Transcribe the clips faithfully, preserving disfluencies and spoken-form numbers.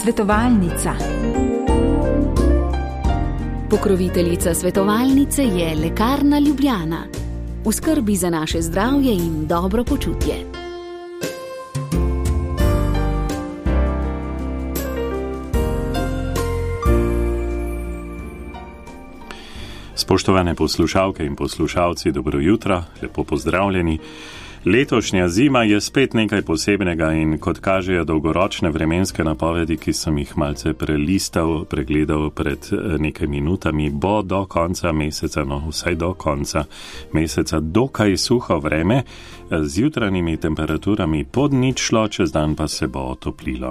Svetovalnica. Pokroviteljica svetovalnice je Lekarna Ljubljana. V skrbi za naše zdravje in dobro počutje. Spoštovane poslušalke in poslušalci, dobro jutro, lepo pozdravljeni. Letošnja zima je spet nekaj posebnega in kot kažejo dolgoročne vremenske napovedi, ki sem jih malce prelistal, pregledal pred nekaj minutami, bo do konca meseca, no vsaj do konca meseca, dokaj suho vreme, z jutranjimi temperaturami pod ničlo, čez dan pa se bo otoplilo.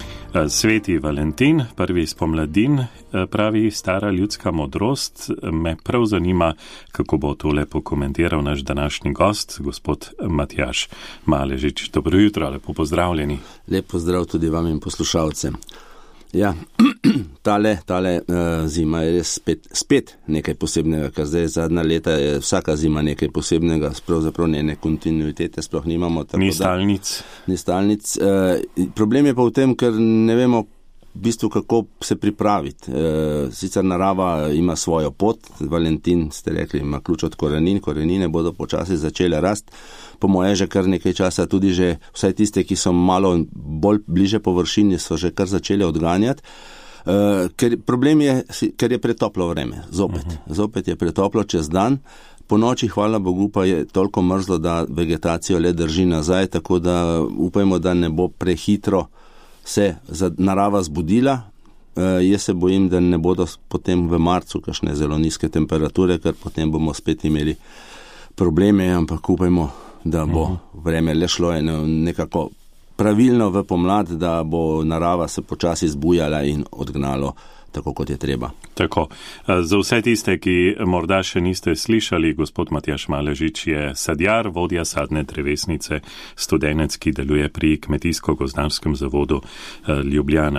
Sveti Valentin, prvi spomladin, pravi stara ljudska modrost. Me prav zanima, kako bo tole pokomentiral naš današnji gost, gospod Matjaž Maležič. Dobro jutro, lepo pozdravljeni. Lep pozdrav tudi vam in poslušalcem. Ja, tale, tale uh, zima je res spet, spet nekaj posebnega, ker zdaj zadnja leta je vsaka zima nekaj posebnega, pravzaprav njene kontinuitete sploh nimamo. Tako ni stalnic. Da, ni stalnic. Uh, problem je pa v tem, ker ne vemo v bistvu, kako se pripraviti. Uh, sicer narava ima svojo pot, Valentin, ste rekli, ima ključ od korenin, korenine bodo počasi začele rast. Po moje že kar nekaj časa tudi že vsaj tiste, ki so malo bolj bliže površini, so že kar začeli odganjati. Uh, ker problem je, ker je pretoplo vreme, zopet. Uh-huh. Zopet je pretoplo čez dan. Po noči, hvala Bogu, pa je toliko mrzlo, da vegetacijo le drži nazaj, tako da upajmo, da ne bo prehitro se narava zbudila. Uh, jaz se bojim, da ne bodo potem v marcu kakšne zelo nizke temperature, ker potem bomo spet imeli probleme, ampak upajmo, da bo vreme le šlo nekako pravilno v pomlad, da bo narava se počasi zbujala in odgnalo tako, kot je treba. Tako. Za vse tiste, ki morda še niste slišali, gospod Matjaž Maležič je sadjar, vodja sadne drevesnice, studenec, ki deluje pri Kmetijsko-gozdarskem zavodu Ljubljana.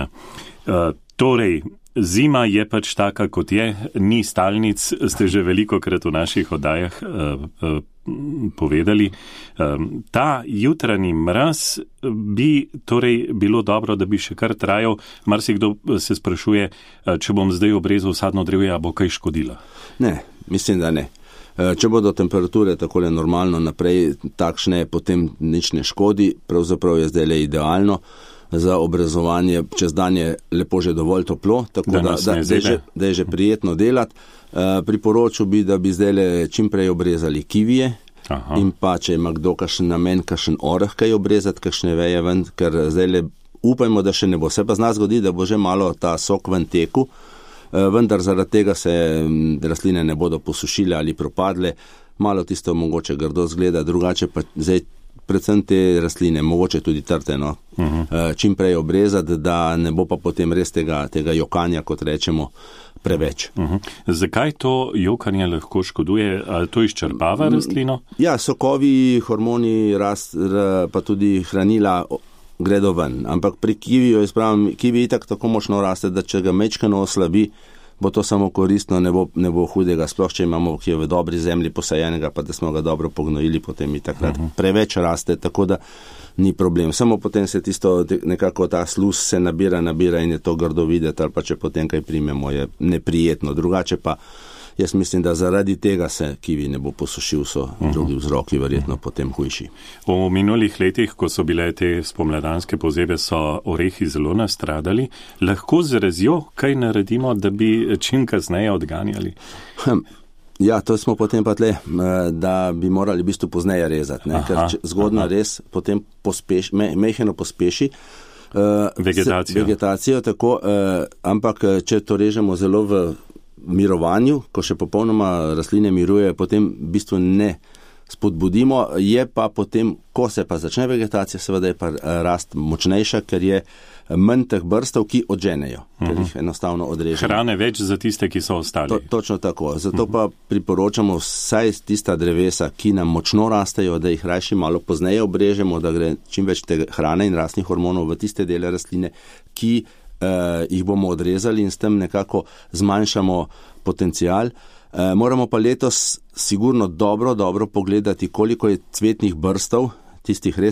Torej, zima je pač taka, kot je, ni stalnic, ste že velikokrat v naših oddajah uh, uh, povedali. Um, ta jutranji mraz bi torej bilo dobro, da bi še kar trajal. Marsikdo se sprašuje, uh, če bom zdaj obrezal sadno drevje, a bo kaj škodila? Ne, mislim, da ne. Če bodo temperature takole normalno naprej takšne, potem nič ne škodi, pravzaprav je zdaj le idealno. Za obrezovanje čez dan je lepo že dovolj toplo, tako da, da, da, da, je, že, da je že prijetno delati. Uh, priporočil bi, da bi zdaj čim prej obrezali kivije. Aha. In pa, če ima kdo kakšen namen, kakšen oreh kaj obrezati, kakšne veje ven, ker zdaj le upajmo, da še ne bo. Se pa z nas zgodi, da bo že malo ta sok ven teku, uh, vendar zaradi tega se rastline ne bodo posušile ali propadle. Malo tisto mogoče grdo zgleda, drugače pa zdaj predvsem te rastline, mogoče tudi trte, no, uh-huh. čim prej obrezati, da ne bo pa potem res tega, tega jokanja, kot rečemo, preveč. Uh-huh. Zakaj to jokanje lahko škoduje? Ali to izčrpava rastlino? Ja, sokovi, hormoni, rast, pa tudi hranila gredo ven. Ampak pri kiviju, jaz pravim, kivi itak tako močno raste, da če ga mečkano oslabi, bo to samo koristno, ne bo, ne bo hudega, sploh če imamo, ki je v dobri zemlji posajenega, pa da smo ga dobro pognojili, potem i takrat uh-huh. preveč raste, tako da ni problem. Samo potem se tisto, nekako ta sluz se nabira, nabira in je to grdo videti, ali pa če potem kaj primemo, je neprijetno. Drugače pa jaz mislim, da zaradi tega se kivi ne bo posušil, so uh-huh. drugi vzroki verjetno uh-huh. potem hujši. V minulih letih, ko so bile te spomladanske pozebe, so orehi zelo nastradali. Lahko z rezjo kaj naredimo, da bi čim kasneje odganjali? Hm. Ja, to smo potem pa tle, da bi morali v bistvu pozneje rezati, ne? Ker zgodna aha. res potem pospeši, me, meheno pospeši uh, vegetacijo. vegetacijo tako, uh, ampak če to režemo zelo v mirovanju, ko še popolnoma rastline miruje, potem v bistvu ne spodbudimo, je pa potem, ko se pa začne vegetacija, seveda je pa rast močnejša, ker je manj teh brstov, ki odženejo, uh-huh. ker jih enostavno odrežemo. Hrane več za tiste, ki so ostali. To, točno tako. Zato uh-huh. pa priporočamo vsaj tista drevesa, ki nam močno rastejo, da jih rajši malo pozneje obrežemo, da gre čim več te hrane in rastnih hormonov v tiste dele rastline, ki Uh, jih bomo odrezali in s tem nekako zmanjšamo potencial. Uh, moramo pa letos sigurno dobro, dobro pogledati, koliko je cvetnih brstov, tistih res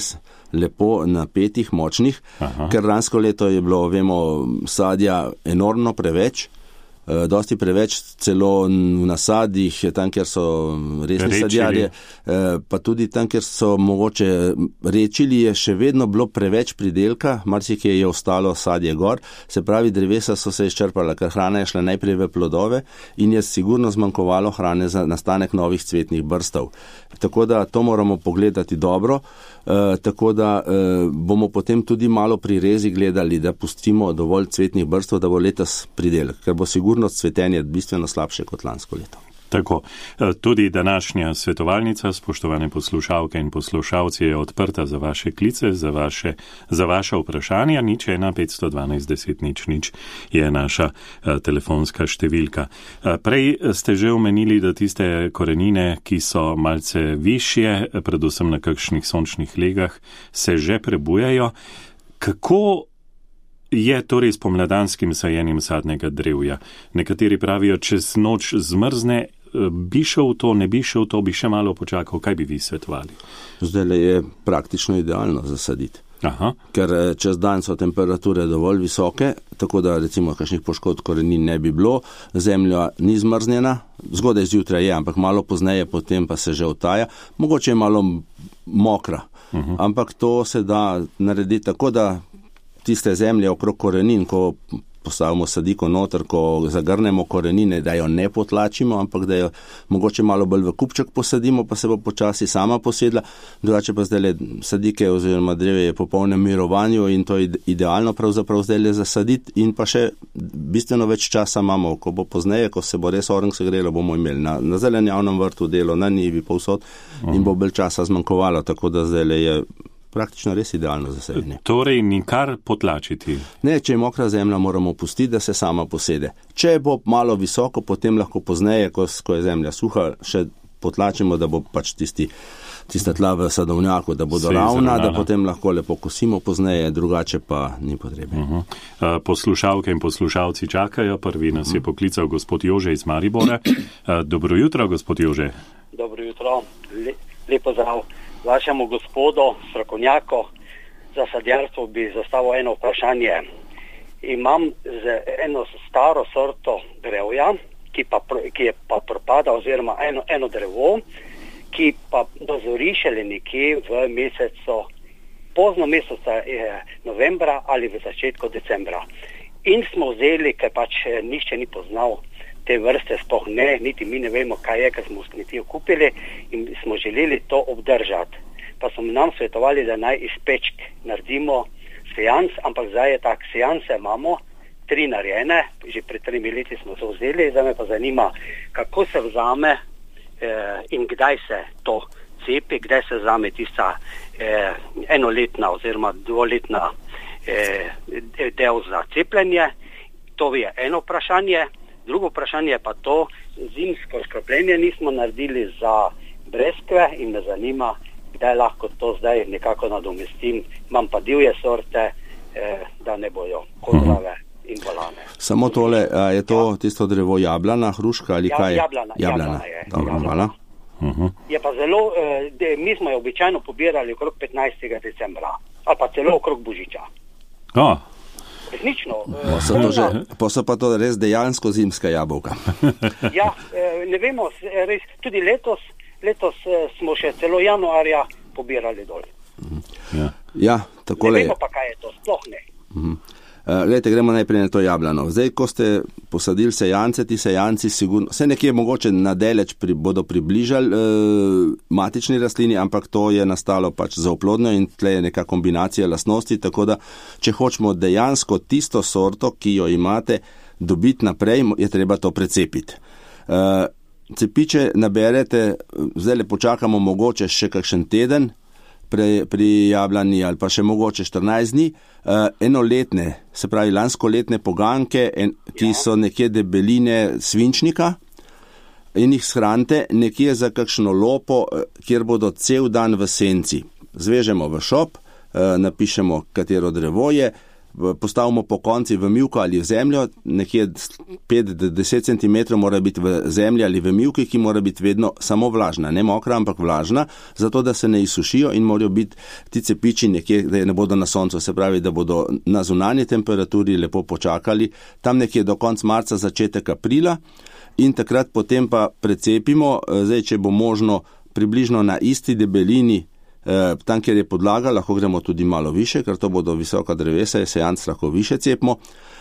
lepo napetih, močnih, Aha. ker lansko leto je bilo, vemo, sadja enormno preveč, dosti preveč, celo v nasadih, tam, kjer so resni sadjarje, pa tudi tam, kjer so mogoče rečili, je še vedno bilo preveč pridelka, marsikje je ostalo sadje gor, se pravi, drevesa so se izčrpala, ker hrana je šla najprej v plodove in je sigurno zmanjkovalo hrane za nastanek novih cvetnih brstov. Tako da to moramo pogledati dobro, Uh, tako da uh, bomo potem tudi malo pri rezi gledali, da pustimo dovolj cvetnih brstov, da bo letos pridelek, ker bo sigurno cvetenje bistveno slabše kot lansko leto. Tako, tudi današnja svetovalnica, spoštovane poslušalke in poslušalci, je odprta za vaše klice, za vaše, za vaše vprašanja. Nič ena petsto dvanajst deset nič nič je naša telefonska številka. Prej ste že omenili, da tiste korenine, ki so malce višje, predvsem na kakšnih sončnih legah, se že prebujajo. Kako je torej s pomladanskim sajenjem sadnega drevja? Nekateri pravijo, čez noč zmrzne, bi šel to, ne bi šel to, bi še malo počakal. Kaj bi vi svetovali? Zdaj je praktično idealno zasaditi. Aha. Ker čez dan so temperature dovolj visoke, tako da recimo kakšnih poškodb korenin ne bi bilo, zemlja ni zmrznjena, zgodaj zjutraj je, ampak malo pozneje potem pa se že otaja, mogoče je malo mokra, uh-huh. ampak to se da narediti tako, da tiste zemlje okrog korenin, ko postavimo sadiko noter, ko zagrnemo korenine, da jo ne potlačimo, ampak da jo mogoče malo bolj v kupček posadimo, pa se bo počasi sama posedla. Drugače pa zdaj sadike oziroma dreve je po polnem mirovanju in to je idealno pravzaprav zdaj zasaditi in pa še bistveno več časa imamo, ko bo pozneje, ko se bo res orenk segrelo, bomo imeli na, na zelenjavnem vrtu delo, na njivi povsod in bo bolj časa zmanjkovalo, tako da zdaj je praktično res idealno za sajenje. Torej, nikar potlačiti? Ne, če je mokra zemlja, moramo pustiti, da se sama posede. Če bo malo visoko, potem lahko pozneje, ko, ko je zemlja suha, še potlačimo, da bo pač tisti, tista tla v sadovnjaku, da bodo ravna, da potem lahko lepo kosimo pozneje, drugače pa ni potrebe. Uh-huh. Poslušalke in poslušalci čakajo. Prvi nas je poklical gospod Jože iz Maribora. Dobro jutro, gospod Jože. Dobro jutro, Le, lepo zdrav. Vašemu gospodu, strokovnjaku za sadjarstvo bi zastavil eno vprašanje. Imam z eno staro sorto drevja, ki, pa, ki je pa propada, oziroma eno, eno drevo, ki pa dozori šele nekje v mesecu, pozno meseca novembra ali v začetku decembra. In smo vzeli, ker pač nišče ni poznal te vrste, sploh ne, niti mi ne vemo, kaj je, ker smo v kmetijo kupili in smo želeli to obdržati. Pa smo nam svetovali, da naj iz pečk naredimo sejans, ampak zdaj je tak, sejanse imamo, tri narejene, že pred tremi leti smo to vzeli, zdaj me pa zanima, kako se vzame eh, in kdaj se to cepi, kdaj se vzame tista eh, enoletna oziroma dvoletna eh, del za cepljenje. To je eno vprašanje. Drugo vprašanje je pa to, zimsko škropljenje nismo naredili za breskve in me zanima, kdaj lahko to zdaj nekako nadomestim. Imam pa divje sorte, eh, da ne bojo kodrave in bolane. Samo tole, a je to ja. tisto drevo jablana, hruška ali ja, kaj? Jablana, jablana. jablana je. Dobro, jablana. Hvala. Uh-huh. Je pa zelo, eh, de, mi smo jo običajno pobirali okrog petnajstega decembra, ali pa celo okrog Božiča. Oh. Resnično. Pa so pa to res dejansko zimska jabolka. Ja, ne vemo, res, tudi letos, letos smo še celo januarja pobirali dol. Ja, ja takole. Ne vemo pa, kaj je to, sploh ne. Uh-huh. Glejte, gremo najprej na to jablano. Zdaj, ko ste posadili sejance, ti sejanci sigurno, vse nekje mogoče nadaleč pri, bodo približali eh, matični rastlini, ampak to je nastalo pač za oplodnjo in tle je neka kombinacija lastnosti, tako da, če hočemo dejansko tisto sorto, ki jo imate, dobiti naprej, je treba to precepiti. Eh, cepiče naberete, zdaj le počakamo mogoče še kakšen teden, Pri, pri jablani ali pa še mogoče štirinajst dni, uh, enoletne, se pravi lanskoletne poganke, en, ki so nekje debeline svinčnika in jih shranite nekje za kakšno lopo, kjer bodo cel dan v senci. Zvežemo v šop, uh, napišemo, katero drevo je, postavimo po konci v mivko ali v zemljo, nekje pet do deset centimetrov mora biti v zemlji ali v mivki, ki mora biti vedno samo vlažna, ne mokra, ampak vlažna, zato da se ne izsušijo in morajo biti ti cepiči nekje, da ne bodo na soncu, se pravi, da bodo na zunanji temperaturi lepo počakali, tam nekje do konca marca, začetek aprila in takrat potem pa precepimo, zdaj, če bo možno približno na isti debelini, tam, kjer je podlaga, lahko gremo tudi malo više, ker to bodo visoka drevesa, je sejanc lahko više cepimo,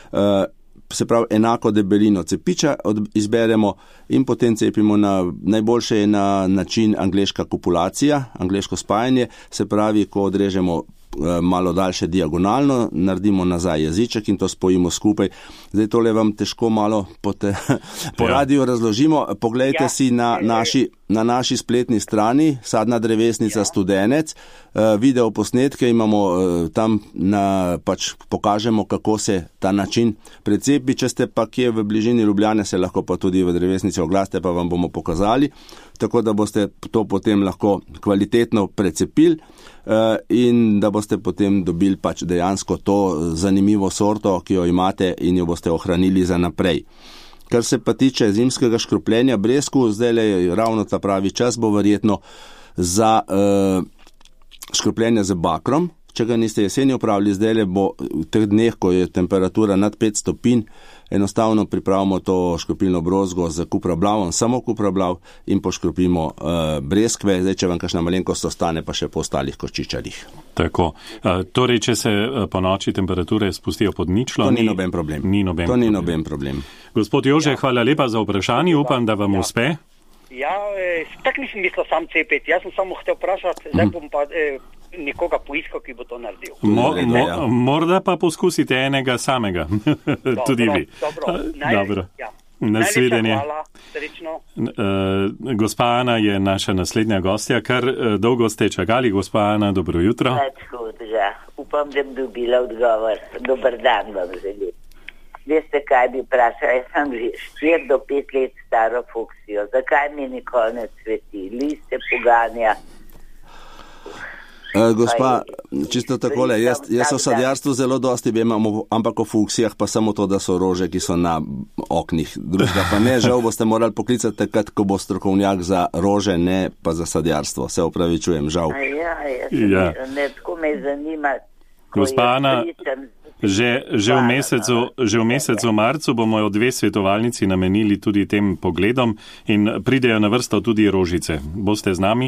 se pravi, enako debelino cepiča izberemo in potem cepimo na, najboljše je na način angleška kopulacija, angleško spajanje, se pravi, ko odrežemo malo daljše diagonalno, naredimo nazaj jeziček in to spojimo skupaj. Zdaj tole vam težko malo po, te, po ja. radiju razložimo. Poglejte ja. si na naši, na naši spletni strani Sadna drevesnica ja. Studenec, video posnetke imamo tam, na, pač pokažemo, kako se ta način precepi. Če ste pa kje v bližini Ljubljane, se lahko pa tudi v drevesnici oglasite, pa vam bomo pokazali, tako da boste to potem lahko kvalitetno precepili in da boste potem dobili pač dejansko to zanimivo sorto, ki jo imate in jo boste ohranili za naprej. Kar se pa tiče zimskega škropljenja bresku, zdaj je ravno ta pravi čas, bo verjetno za uh, škropljenje z bakrom. Če ga niste jeseni opravili, zdaj bo v teh dneh, ko je temperatura nad pet stopinj, enostavno pripravimo to škropilno brozgo z kuprablavom, samo kuprablav in poškropimo uh, breskve, zdaj če vam kakšna malenkost ostane, pa še po ostalih kočičarjih. Tako. Uh, torej, če se uh, po noči temperature spustijo pod ničlo, to ni noben problem. Ni noben to ni problem. noben problem. Gospod Jože, ja. hvala lepa za vprašanje, upam, da vam ja. uspe. Ja, eh, tak nisem mislil sam cepiti, jaz sem samo hotel vprašati, zdaj bom pa eh, nekoga poiskal, ki bo to naredil. Mo, mo, morda pa poskusite enega samega, dobro, tudi vi. Dobro, Naj, dobro. Ja. Nasvidenje. Hvala, srečno. Uh, gospa Ana je naša naslednja gostja, kar uh, dolgo ste čakali. Gospa Ana, dobro jutro. Hudža. Upam, da bi dobila odgovor. Dobar dan vam želim. Veste, kaj bi vprašala? Jaz sem že štiri do pet let staro fuksijo. Zakaj mi nikoli ne cveti? Liste poganja. E, gospa, čisto takole, jaz, jaz o sadjarstvu zelo dosti vem, ampak o fuksijah pa samo to, da so rože, ki so na oknih. Drugega pa ne, žal boste morali poklicati takrat, ko bo strokovnjak za rože, ne pa za sadjarstvo. Se opravičujem, žal. A ja, jaz ja. ne, tako me zanima. Gospa Ana, že, že, v mesecu, že v mesecu marcu bomo dve svetovalnici namenili tudi tem pogledom in pridejo na vrsto tudi rožice. Boste z nami?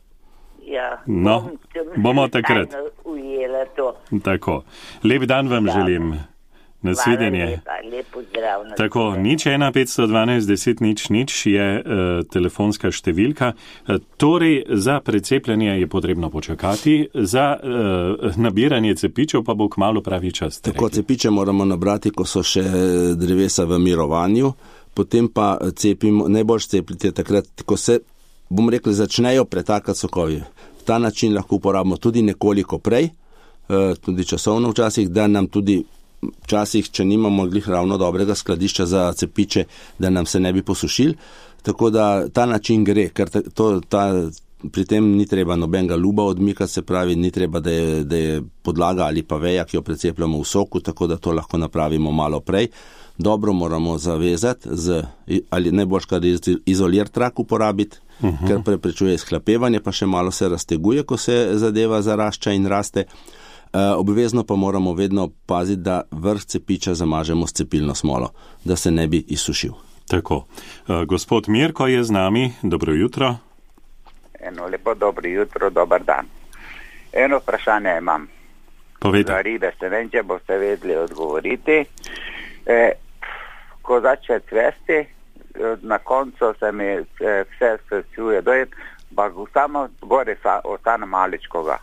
Ja, no, bom, bomo takrat. Ujela to. Tako. Lep dan vam da. želim. Nasvidenje. Lepa, lepo zdrav. Tako, nič ena petsto dvanajst deset nič nič je uh, telefonska številka. Uh, torej, za precepljenje je potrebno počakati, za uh, nabiranje cepičev pa bo kmalu pravi čas. Tako, cepiče moramo nabrati, ko so še drevesa v mirovanju, potem pa cepimo, najbolj cepljite takrat, ko se, bom rekel, začnejo pretakati sokovi. Ta način lahko uporabimo tudi nekoliko prej, uh, tudi časovno včasih, da nam tudi včasih, če nimamo glih ravno dobrega skladišča za cepiče, da nam se ne bi posušili. Tako da ta način gre, ker to, ta, pri tem ni treba nobenega luba odmikati, se pravi, ni treba, da je, da je podlaga ali pa veja, ki jo precepljamo v soku, tako da to lahko napravimo malo prej. Dobro moramo zavezati, z, ali najbolj kar izolir trak uporabiti, uh-huh. ker preprečuje izhlapevanje, pa še malo se razteguje, ko se zadeva zarašča in raste. Uh, obvezno pa moramo vedno paziti, da vrh cepiča zamažemo s cepilno smolo, da se ne bi izsušil. Tako. Uh, gospod Mirko je z nami. Dobro jutro. Eno lepo dobro jutro, dober dan. Eno vprašanje imam. Povejte. Za ribe, se vem, če boste vedeli odgovoriti. E, ko začne cvesti, na koncu se mi vse sesuje dojet, pa samo gore ostane maličkoga.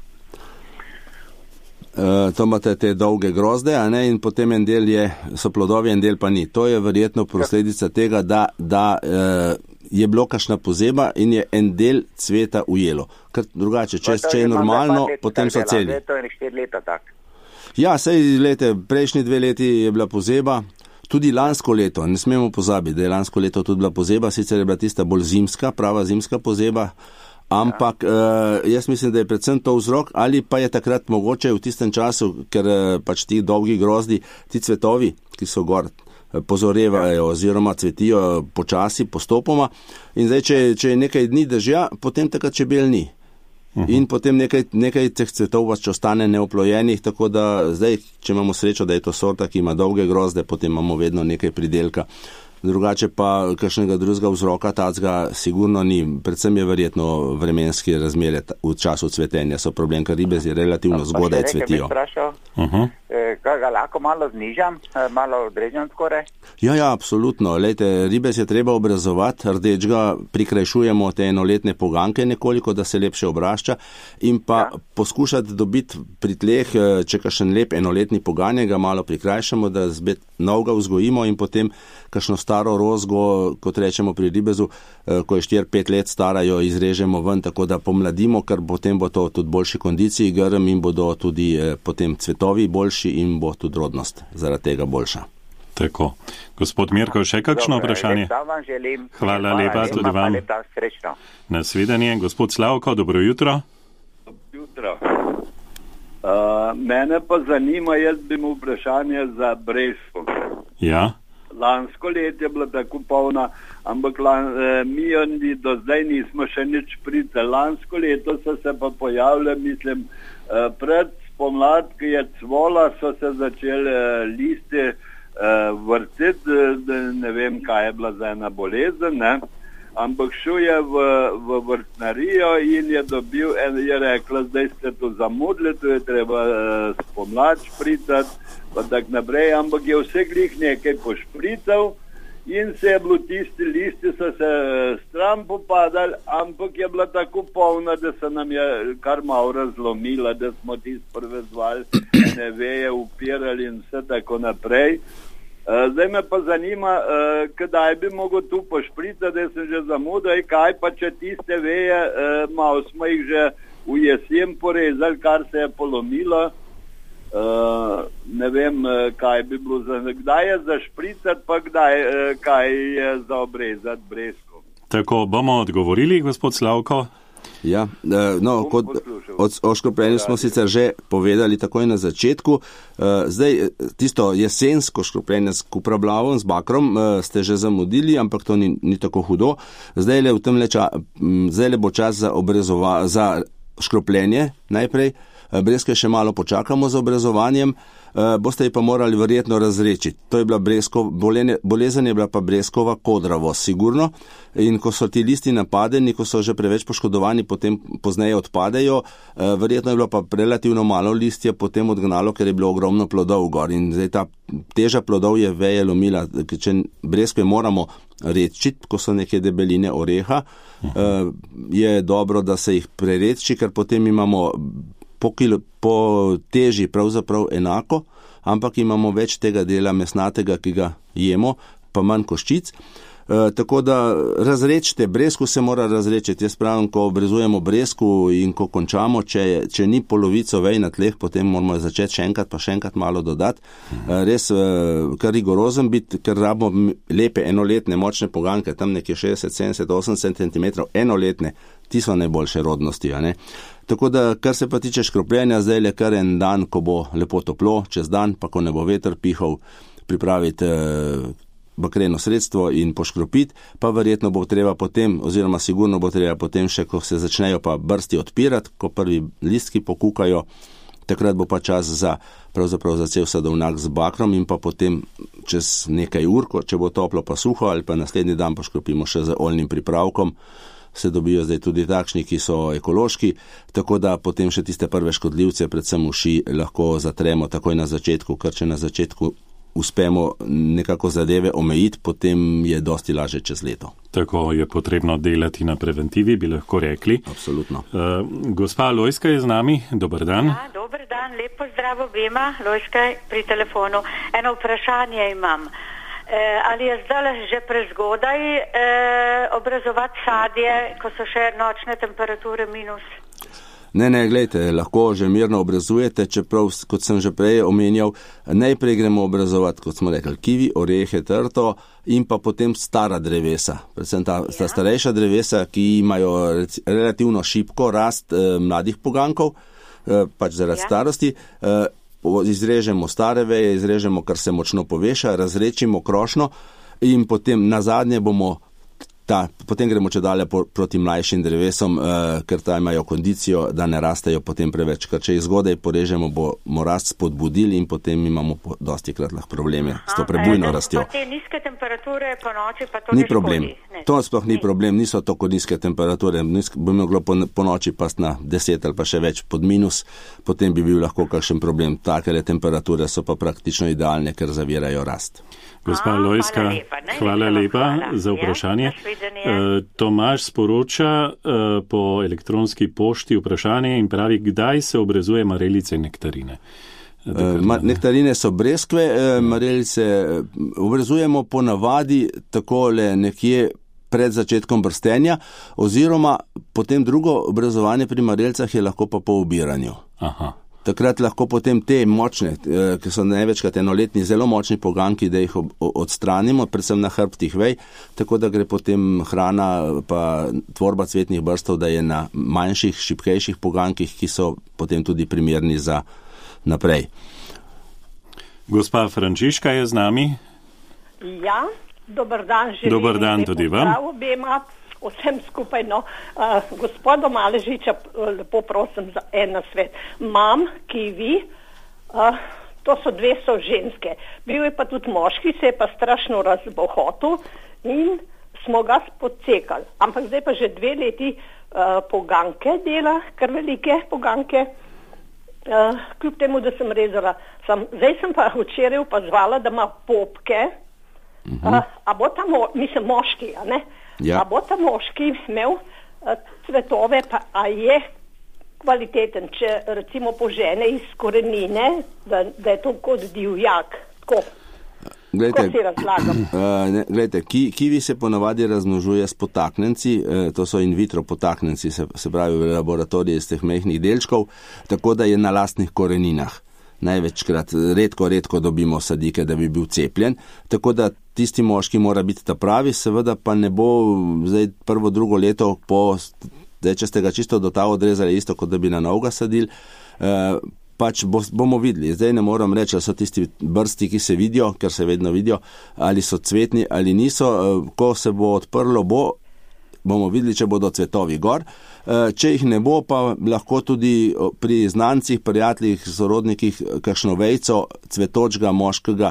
Uh, to imate te dolge grozde, a ne, in potem en del je, so plodovi, en del pa ni. To je verjetno posledica tega, da, da uh, je bilo kakšna pozeba in je en del cveta ujelo. Ker drugače, če, če je normalno, potem so celi. Leto in štiri leta tak. Ja, sej lete, prejšnji dve leti je bila pozeba, tudi lansko leto, ne smemo pozabiti, da je lansko leto tudi bila pozeba, sicer je bila tista bolj zimska, prava zimska pozeba, Ampak ja. uh, jaz mislim, da je predvsem to vzrok, ali pa je takrat mogoče v tistem času, ker uh, pač ti dolgi grozdi, ti cvetovi, ki so gor, pozorevajo ja. oziroma cvetijo počasi, postopoma. In zdaj, če, če je nekaj dni dežja, potem takrat čebel ni. Uh-huh. In potem nekaj, nekaj teh cvetov pač ostane neoplojenih, tako da zdaj, če imamo srečo, da je to sorta, ki ima dolge grozde, potem imamo vedno nekaj pridelka. Drugače pa kakšnega drugega vzroka tacga sigurno ni. Predvsem je verjetno vremenski razmere v času cvetenja so problem, ker ribezi relativno no, zgodaj cvetijo. Uh-huh. E, kaj ga lahko malo znižam, malo odrežem skoraj? Ja, ja, absolutno. Lejte, ribez je treba obrazovati, rdečga prikrajšujemo te enoletne poganke nekoliko, da se lepše obrašča in pa ja. poskušati dobiti pri tleh, če kakšen lep enoletni poganje, ga malo prikrajšamo, da zbet novega vzgojimo in potem kakšno staro rozgo, kot rečemo pri ribezu, ko je štiri pet let stara, jo izrežemo ven, tako da pomladimo, ker potem bo to tudi boljši kondiciji grm in bodo tudi eh, potem cvetovi boljši in bo tudi rodnost zaradi tega boljša. Tako. Gospod Mirko, še kakšno Dobre, vprašanje? Vam želim. Hvala, Hvala lepa, lepa tudi vam. Lepa, srečno. Nasvidenje. Gospod Slavko, dobro jutro. Dobro jutro. Uh, mene pa zanima, jaz bi mu vprašanje za Bresko. Ja. Lansko let je bila tako polna, ampak lan, eh, mi do zdaj nismo še nič prica. Lansko leto so se pa pojavile, mislim, eh, pred spomlad, ki je cvola, so se začeli eh, liste eh, vrtiti, eh, ne vem, kaj je bila za ena bolezen, ne? Ampak šel je v, v vrtnarijo in je dobil, en, je rekla, zdaj ste to zamudili, to je treba eh, spomlad špricati, pa tak naprej, ampak je vse glih nekaj pošprical in se je bilo tisti listi, so se stran popadali, ampak je bila tako polna, da se nam je kar malo razlomila, da smo tisti prvezvali, ne veje upirali in vse tako naprej. Zdaj me pa zanima, kdaj bi mogel tu pošpricati, da sem že zamudil, kaj pa če tiste veje, malo smo jih že v jesen porezali, kar se je polomilo. Uh, ne vem, kaj bi bilo za, kdaj je za špricati, pa kdaj, kaj je za obrezati Bresko. Tako, bomo odgovorili, gospod Slavko? Ja, no, kot o škropljenju smo sicer že povedali takoj na začetku. Zdaj, tisto jesensko škropljenje s kuprablavom, s bakrom, ste že zamudili, ampak to ni, ni tako hudo. Zdaj le, v tem le, ča, zdaj le bo čas za, obrezova, za škropljenje najprej. Breske še malo počakamo z obrazovanjem, boste ji pa morali verjetno razrečiti. To je bila bresko, bolezen je bila pa breskova kodravost, sigurno. In ko so ti listi napadeni, ko so že preveč poškodovani, potem pozneje odpadejo, verjetno je bilo pa relativno malo listje potem odgnalo, ker je bilo ogromno plodov gor. In zdaj ta teža plodov je veje lomila, če breske moramo redčiti, ko so neke debeline oreha, uh-huh. je dobro, da se jih prerečči, ker potem imamo Po, kilo, po teži pravzaprav enako, ampak imamo več tega dela mesnatega, ki ga jemo, pa manj koščic. E, tako da razrečite, bresku se mora razrečiti. Jaz pravim, ko obrezujemo bresku in ko končamo, če, če ni polovico vej na tleh, potem moramo začeti še enkrat, pa še enkrat malo dodati. E, res e, kar rigorozen biti, ker rabimo lepe enoletne močne poganke, tam nekje šestdeset, sedemdeset, osemdeset centimetrov, enoletne, ti so najboljše rodnosti, a ne? Tako da, kar se pa tiče škropljenja, zdaj le kar en dan, ko bo lepo toplo, čez dan, pa ko ne bo veter pihal, pripraviti eh, bakreno sredstvo in poškropiti, pa verjetno bo treba potem, oziroma sigurno bo treba potem še, ko se začnejo pa brsti odpirati, ko prvi listki pokukajo, takrat bo pa čas za, pravzaprav za cel sadovnjak z bakrom in pa potem čez nekaj ur, če bo toplo pa suho, ali pa naslednji dan poškropimo še z oljnim pripravkom, se dobijo zdaj tudi takšni, ki so ekološki, tako da potem še tiste prve škodljivce, predvsem uši, lahko zatremo takoj na začetku, ker če na začetku uspemo nekako zadeve omejiti, potem je dosti lažje čez leto. Tako je potrebno delati na preventivi, bi lahko rekli. Absolutno. Uh, gospa Lojska je z nami, dober dan. Ja, dober dan, lepo zdravo obema, Lojska pri telefonu. Eno vprašanje imam. Eh, ali je zdaj že prezgodaj eh, obrazovati sadje, ko so še nočne temperature minus? Ne, ne, gledajte, lahko že mirno obrezujete, čeprav, kot sem že prej omenjal, najprej gremo obrazovati, kot smo rekli, kivi, orehe, trto in pa potem stara drevesa. Predvsem ta, ta starejša drevesa, ki imajo relativno šibko rast eh, mladih pogankov, eh, pač zaradi ja. starosti. Eh, izrežemo stare veje, izrežemo, kar se močno poveša, razrečimo krošno in potem nazadnje bomo Ta, potem gremo če dalje po, proti mlajšim drevesom, uh, ker ta imajo kondicijo, da ne rastejo potem preveč. Ker če jih zgodaj porežemo, bomo rast spodbudili in potem imamo po, dosti krat lahko probleme s to prebujno rastjo. Pa te nizke temperature po noči pa to ni ne problem. škodi? To sploh ni, ni problem, niso tako nizke temperature. Nizke, bi moglo po, po noči past na deset ali pa še več pod minus, potem bi bil lahko kakšen problem. Takele temperature so pa praktično idealne, ker zavirajo rast. Gospa Lojska, hvala lepa, hvala lepa hvala. za vprašanje. Ja, Tomaž sporoča uh, po elektronski pošti vprašanje in pravi, kdaj se obrezuje marelice in nektarine. Uh, ma, nektarine so breskve, uh, marelice obrezujemo po navadi takole nekje pred začetkom brstenja, oziroma potem drugo obrezovanje pri marelicah je lahko pa po ubiranju. Aha. Takrat lahko potem te močne, ki so največkrat enoletni, zelo močni poganki, da jih odstranimo, predvsem na hrbtih vej, tako da gre potem hrana pa tvorba cvetnih brstov, da je na manjših, šibkejših pogankih, ki so potem tudi primerni za naprej. Gospa Frančiška je z nami. Ja, dober dan želim. Dober dan tudi vam. Zdravo obema. Vsem skupaj, no, uh, gospodo Maležiča, lepo prosim za en nasvet. Mam kivi, uh, to so dve so ženske. Bil je pa tudi moški, se je pa strašno razbohotil in smo ga spodcekali. Ampak zdaj pa že dve leti uh, poganke dela, kar velike poganke, uh, kljub temu, da sem rezala. Sem, zdaj sem pa včeraj opazvala, da ima popke, uh-huh. uh, a bo ta, mo, mislim, moški, a ne? Ja. A bo ta moški imel uh, cvetove, pa a je kvaliteten, če recimo požene iz korenine, da, da je to kot divjak, tako, glejte, kot si razlagam. Uh, ne, glejte, ki, kivi se ponavadi razmnožuje s potaknenci, uh, to so in vitro potaknenci, se, se pravi v laboratoriji iz teh mehnih delčkov, tako da je na lastnih koreninah. Največkrat, redko, redko dobimo sadike, da bi bil cepljen, tako da tisti moški mora biti ta pravi, seveda pa ne bo zdaj prvo, drugo leto po, zdaj, če ste ga čisto do ta odrezali, isto kot da bi na novega sadili, eh, pač bo, bomo videli. Zdaj ne moram reči, da so tisti brsti, ki se vidijo, ker se vedno vidijo, ali so cvetni ali niso, eh, ko se bo odprlo, bo, bomo videli, če bodo cvetovi gor. Če jih ne bo, pa lahko tudi pri znancih, prijateljih, sorodnikih kakšno vejco cvetočega moškega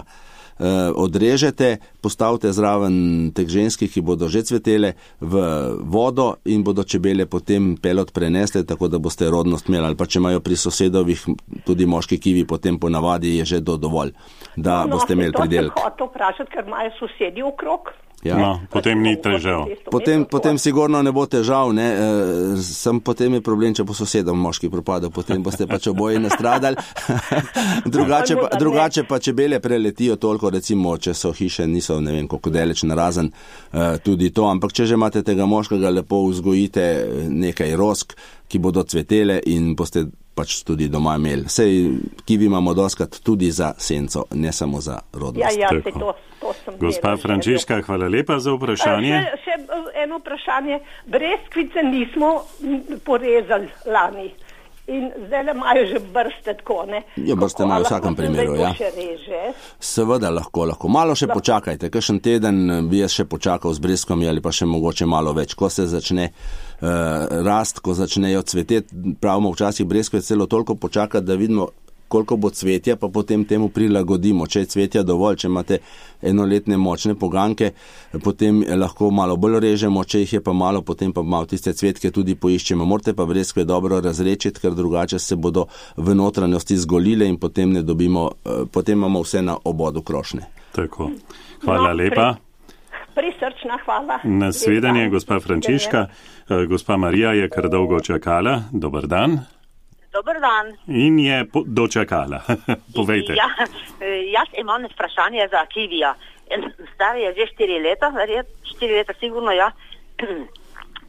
odrežete, postavite zraven teh ženskih, ki bodo že cvetele, v vodo in bodo čebele potem pelot prenesle, tako da boste rodnost imeli. Ali pa če imajo pri sosedovih tudi moški kivi, potem ponavadi je že do dovolj, da no, boste imeli pridelek. No, se to vprašati, ker imajo sosedi okrog. Ja. No, potem ni težav. Potem, potem sigurno ne bo težav, ne, e, sem potem je problem, če bo sosedom moški propadel, potem boste pač oboje nastradali. drugače, pa, drugače pa čebele preletijo toliko, recimo, če so hiše, niso ne vem koliko daleč narazen, e, tudi to, ampak če že imate tega moškega, lepo vzgojite nekaj rosk, ki bodo cvetele in boste pač tudi doma imeli. Sej kivi imamo doskrat tudi za senco, ne samo za rodnost. Ja, ja, se to, to sem Gospa Frančiška, hvala lepa za vprašanje. Še, še eno vprašanje. Breskvice nismo porezali lani in zdaj le imajo že brste tako, ne? Ja, brste imajo v vsakem primeru, ja. Seveda lahko, lahko. Malo še lahko. Počakajte, kakšen teden bi jaz še počakal z breskvami ali pa še mogoče malo več, ko se začne uh, rast, ko začnejo cveteti, pravimo včasih breskve celo toliko počakati, da vidimo, koliko bo cvetja, pa potem temu prilagodimo. Če je cvetja dovolj, če imate enoletne močne poganke, potem lahko malo bolj režemo, če jih je pa malo, potem pa malo tiste cvetke tudi poiščemo. Morate pa breskve dobro razrečiti, ker drugače se bodo v notranjosti zgolile in potem ne dobimo, potem imamo vse na obodu krošnje. Tako. Hvala no, lepa. Prisrčna hvala. Nasvidenje, gospa Frančiška. Gospa Marija je kar dolgo čakala. Dobar dan. Dobar dan. In je po- dočakala. Povejte. Ja, jaz imam vprašanje za kivija. Star je že štiri leta, štiri leta sigurno, ja.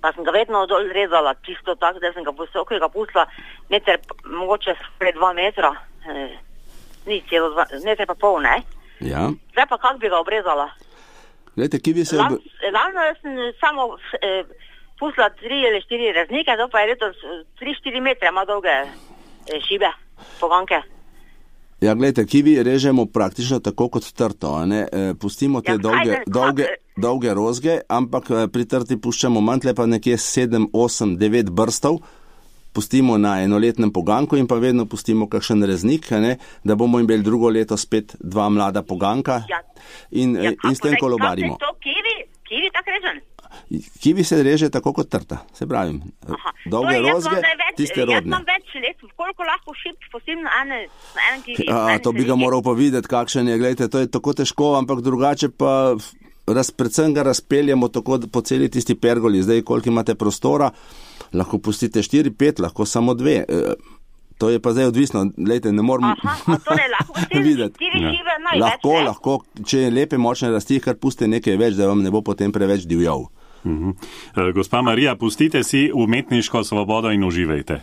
Pa sem ga vedno dol rezala, čisto tako, da sem ga visokega pustila, meter, mogoče pred dva metra, e, ni celo dva, meter pa pol, ne? Ja. Zdaj pa kak bi ga obrezala? Glejte, kivi se... Lano ob... sem samo e, pustila tri ali štiri raznike, to pa je letos tri štiri metre ima dolge e, šibe, poganke. Ja, gledajte, kivi režemo praktično tako kot trto, a ne, e, pustimo te ja, dolge, ajde, dolge, dolge rozge, ampak pri trti puščamo manj, pa nekje sedem, osem, devet brstov, pustimo na enoletnem poganku in pa vedno pustimo kakšen reznik, a ne, da bomo imeli drugo leto spet dva mlada poganka ja. in, ja, in s tem kolobarimo. To kivi, kivi tak režen? Kivi se reže tako kot trta, se pravim, Aha. dolge torej, rozge, več, tiste rodne. Jaz imam več let, koliko lahko šip postim na ene, na ene kivi? A, to bi ga moral pa videti, kakšen je, gledajte, to je tako težko, ampak drugače pa raz, predvsem ga razpeljamo tako po celi tisti pergoli, zdaj koliko imate prostora, lahko pustite štiri, pet, lahko samo dve. E, to je pa zdaj odvisno, gledajte, ne moramo torej, videti. Ja. Lahko, več, lahko, če je lepe močne rasti, kar pustite nekaj več, da vam ne bo potem preveč divjal. Uh-huh. Uh, gospa Marija, pustite si umetniško svobodo in uživajte.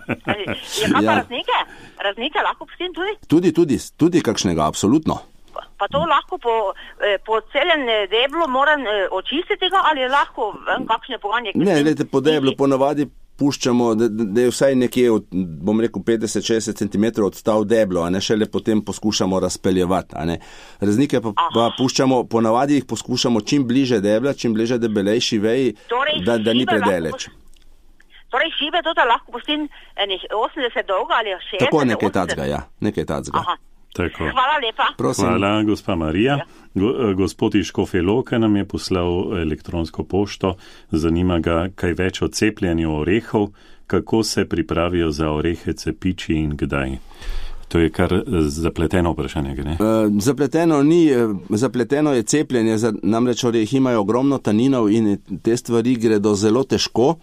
Je pa ja. raznike? Raznike lahko pustim tudi? Tudi, tudi, tudi kakšnega, absolutno. Pa, pa to lahko po, po celem deblu moram očistiti ga ali lahko kakšne poganje? Ne, gledajte, po deblu ponavadi puščamo, da, da je vsaj nekje, od, bom rekel, petdeset do šestdeset centimetrov odstav deblo, a ne šele potem poskušamo razpeljevati, a ne. Raznike pa, pa puščamo, ponavadi jih poskušamo čim bliže debla, čim bliže debelejši veji, torej, da, da ni predaleč. Torej šibe to da lahko pustim osemdeset dolga ali šestdeset? Tako nekaj tacga, ja, nekaj tacga. Aha. Tako. Hvala lepa. Prosim. Hvala, gospa Marija. Go, gospod iz Škofje Loke nam je poslal elektronsko pošto. Zanima ga, kaj več o cepljenju orehov, kako se pripravijo za orehe cepiči in kdaj. To je kar zapleteno vprašanje, ne? Uh, zapleteno ni, zapleteno je cepljenje, namreč orehi imajo ogromno taninov in te stvari gredo zelo težko.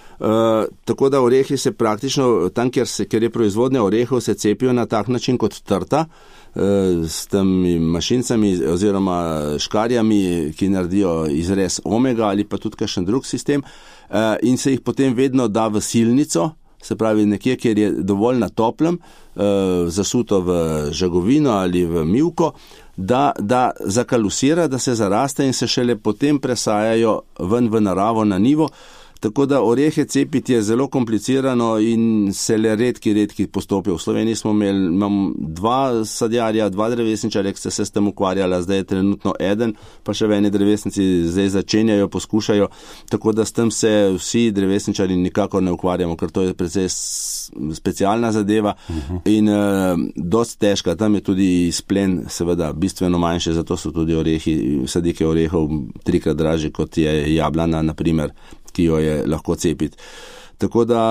Uh, tako da orehi se praktično, tam, kjer, se, kjer je proizvodnja orehov, se cepijo na tak način kot trta, uh, s temi mašincami oziroma škarjami, ki naredijo izrez omega ali pa tudi kakšen drug sistem, uh, in se jih potem vedno da v silnico, se pravi nekje, kjer je dovolj na toplem, uh, zasuto v žagovino ali v mivko, da, da zakalusira, da se zaraste in se šele potem presajajo ven v naravo na nivo. Tako da orehe cepiti je zelo komplicirano in se le redki, redki postopijo. V Sloveniji smo imeli, imam dva sadjarja, dva drevesničarja, ki ste se s tem ukvarjala, zdaj je trenutno eden, pa še v eni drevesnici zdaj začenjajo, poskušajo, tako da s tem se vsi drevesničari nikakor ne ukvarjamo, ker to je precej specialna zadeva uh-huh. in uh, dosti težka. Tam je tudi splen seveda bistveno manjše, zato so tudi orehi, sadike orehov trikrat dražji, kot je jablana, na primer, ki jo je lahko cepiti. Tako da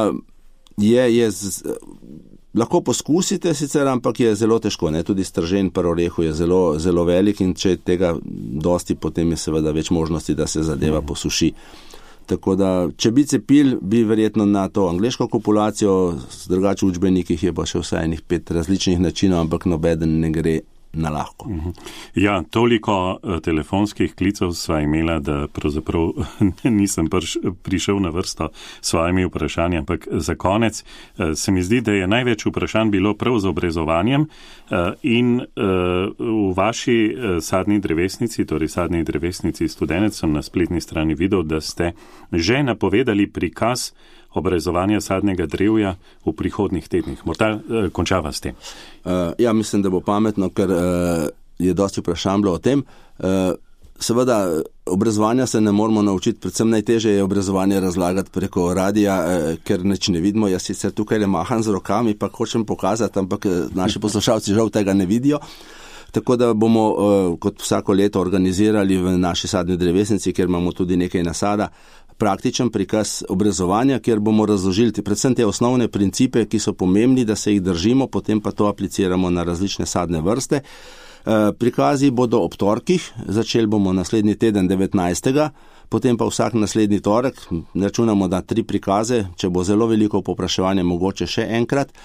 je, je z, lahko poskusite sicer, ampak je zelo težko, ne? Tudi stržen pri orehu je zelo, zelo velik in če tega dosti, potem je seveda več možnosti, da se zadeva posuši. Tako da, če bi cepil, bi verjetno na to angleško kopulacijo, z drugače v učbenikih je pa še vsaj enih pet različnih načinov, ampak nobeden ne gre na lahko. Ja, toliko telefonskih klicev sva imela, da pravzaprav nisem prš, prišel na vrsto s svojimi vprašanji, ampak za konec se mi zdi, da je največ vprašanj bilo prav z obrezovanjem in v vaši sadni drevesnici, torej sadni drevesnici Studenec, sem na spletni strani videl, da ste že napovedali prikaz obrezovanja sadnega drevja v prihodnih tednih. Morda uh, končava s tem. Uh, ja, mislim, da bo pametno, ker uh, je dosti vprašanj bilo o tem. Uh, seveda, obrezovanja se ne moramo naučiti, predvsem najtežje je obrezovanje razlagati preko radija, uh, ker nič ne vidimo. Jaz sicer tukaj le maham z rokami, pa hočem pokazati, ampak naši poslušalci žal tega ne vidijo. Tako da bomo uh, kot vsako leto organizirali v naši sadni drevesnici, kjer imamo tudi nekaj nasada, praktičen prikaz obrezovanja, kjer bomo razložili predvsem te osnovne principe, ki so pomembni, da se jih držimo, potem pa to apliciramo na različne sadne vrste. Uh, prikazi bodo ob torkih, začeli bomo naslednji teden devetnajstega, potem pa vsak naslednji torek, računamo da tri prikaze, če bo zelo veliko povpraševanje, mogoče še enkrat.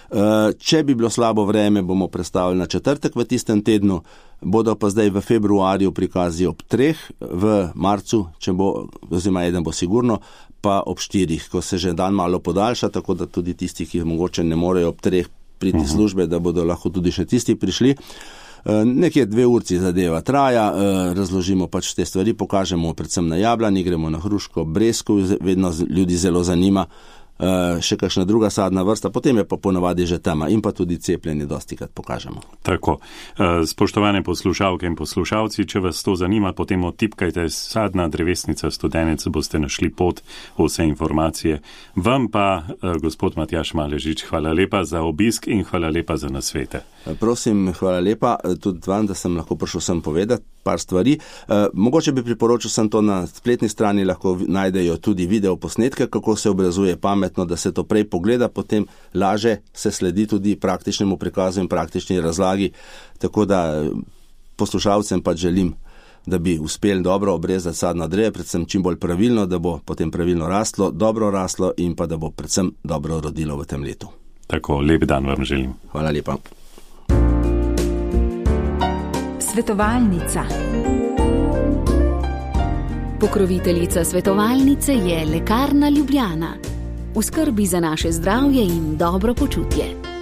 Če bi bilo slabo vreme, bomo predstavili na četrtek v tistem tednu, bodo pa zdaj v februarju prikazi ob treh, v marcu, če bo, oziroma eden bo sigurno, pa ob štirih, ko se že dan malo podaljša, tako da tudi tisti, ki mogoče ne morejo ob treh priti uh-huh. službe, da bodo lahko tudi še tisti prišli. Nekje dve urci zadeva traja, razložimo pač te stvari, pokažemo predvsem na Jablani, gremo na Hruško, Breskov, vedno ljudi zelo zanima, še kakšna druga sadna vrsta, potem je pa ponavadi že tema in pa tudi cepljenje dostikrat pokažemo. Tako. Spoštovane poslušalke in poslušalci, če vas to zanima, potem otipkajte sadna drevesnica Studenec, boste našli pot, vse informacije. Vam pa, gospod Matjaž Maležič, hvala lepa za obisk in hvala lepa za nasvete. Prosim, hvala lepa tudi vam, da sem lahko prišel sem povedati par stvari. Mogoče bi priporočil sem to na spletni strani, lahko najdejo tudi video posnetke, kako se obrazuje pametno, da se to prej pogleda, potem laže se sledi tudi praktičnemu prikazu in praktični razlagi. Tako da poslušalcem pa želim, da bi uspeli dobro obrezati sadna dreve, predvsem čim bolj pravilno, da bo potem pravilno rastlo, dobro rastlo in pa da bo predvsem dobro rodilo v tem letu. Tako, lep dan vam želim. Hvala lepa. Svetovalnica. Pokroviteljica svetovalnice je Lekarna Ljubljana. V skrbi za naše zdravje in dobro počutje.